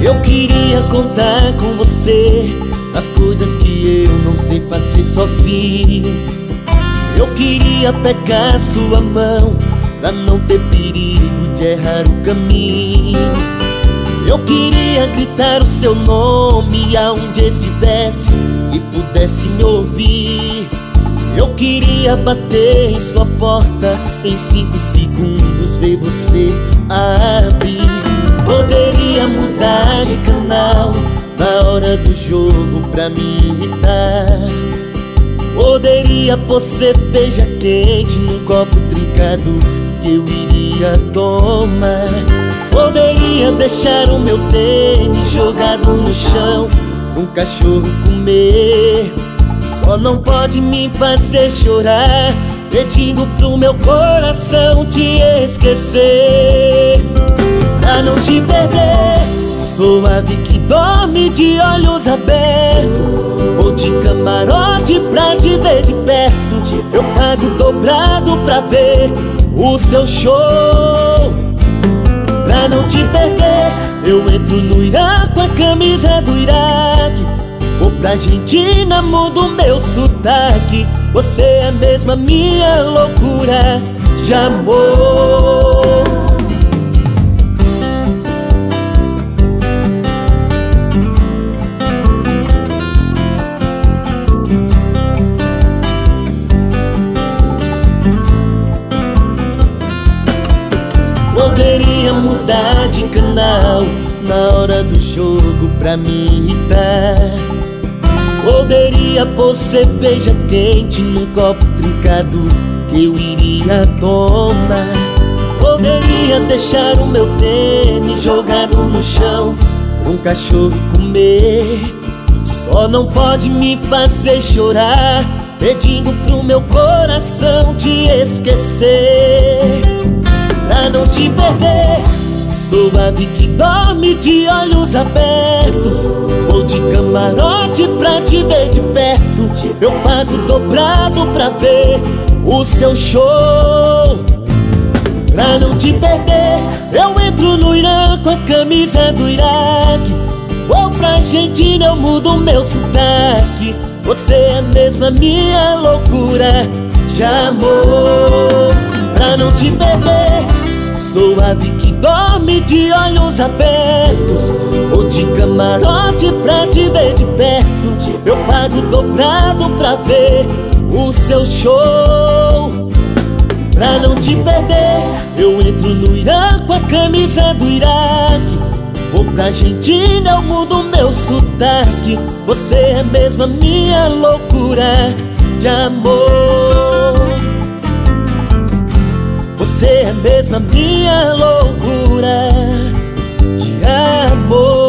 Eu queria contar com você as coisas que eu não sei fazer sozinho. Eu queria pegar sua mão pra não ter perigo de errar o caminho. Eu queria gritar o seu nome aonde estivesse e pudesse me ouvir. Eu queria bater em sua porta em 5 segundos, ver você abrir. Poderia mudar de canal na hora do jogo pra me irritar. Poderia pôr cerveja quente num copo trincado que eu iria tomar. Poderia deixar o meu tênis jogado no chão pra um cachorro comer. Só não pode me fazer chorar, pedindo pro meu coração te esquecer. Pra não te perder, sou ave que dorme de olhos abertos, ou de camarote pra te ver de perto. Eu pago dobrado pra ver o seu show. Pra não te perder, eu entro no Irã com a camisa do Iraque. Vou pra Argentina, mudo meu sotaque. Você é mesmo a minha loucura de amor. Poderia mudar de canal na hora do jogo pra me irritar. Poderia pôr cerveja quente num copo trincado que eu iria tomar. Poderia deixar o meu tênis jogado no chão pra um cachorro comer. Só não pode me fazer chorar, pedindo pro meu coração te esquecer. Pra não te perder, sou ave que dorme de olhos abertos, ou de camarote pra te ver de perto. Eu pago dobrado pra ver o seu show. Pra não te perder, eu entro no Irã com a camisa do Iraque. Vou pra Argentina, eu mudo meu sotaque. Você é mesmo a minha loucura de amor. Pra não te perder, sou ave que dorme de olhos abertos, ou de camarote pra te ver de perto. Eu pago dobrado pra ver o seu show. Pra não te perder, eu entro no Irã com a camisa do Iraque. Vou pra Argentina, eu mudo meu sotaque. Você é mesmo a minha loucura de amor. Você é mesmo a minha loucura de amor.